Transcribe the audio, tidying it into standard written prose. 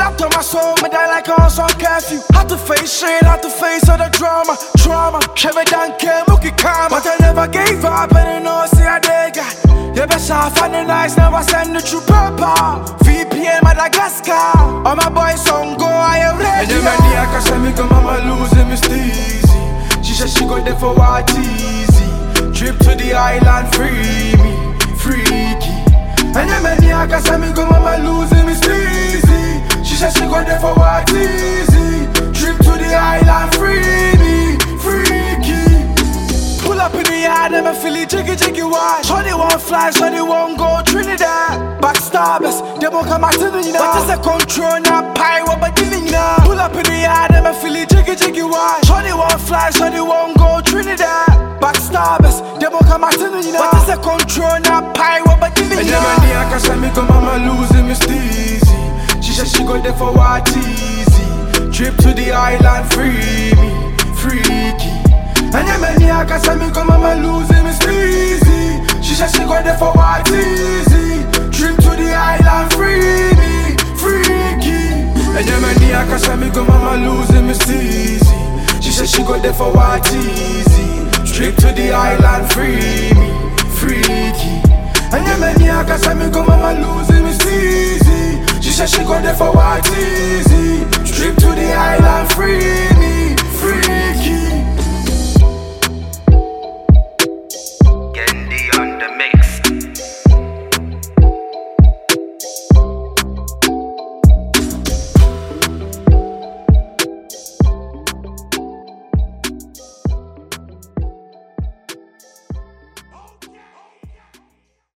Slapped on my soul, me die like I was on curfew. Had to face shit, had to face all the drama. Chevy done came, look at karma. But I never gave up, and I know, see I dig it. You better find the nice, never send the true purple. VPN Madagascar. All my boys on go, I am ready. And then my dear, cause I make mama losing me steezy. She said she got there for what easy. Trip to the island, free me, freaky. And then my dear, cause I make mama losing me steezy. She said she got there for what easy. Trip to the island, free me, freaky. Pull up in the yard and I feel it jiggy wide. Shawty won't fly, shawty won't go Trinidad. Backstabbers, they won't come out to me now. But it's a control now, pie, what but giving now. Pull up in the yard and I feel it jiggy wide. Shawty won't fly, shawty won't go Trinidad. Backstabbers, they won't come out to me now. But it's a control now, pie, what but giving now. And then my dear, cause I make mama losing me steezy. She said she got there for what easy. Trip to the island, free me, freaky. And then my dear, cause I make mama losing me steezy. She said she got there for what easy. Trip to the island, free me, freaky. And then my dear, cause I make mama losing me steezy. She said she got there for what easy. Trip to the island, free me, freaky. And then my dear, cause I make mama losing me steezy. She said she got there for what easy. Trip to the island, free me.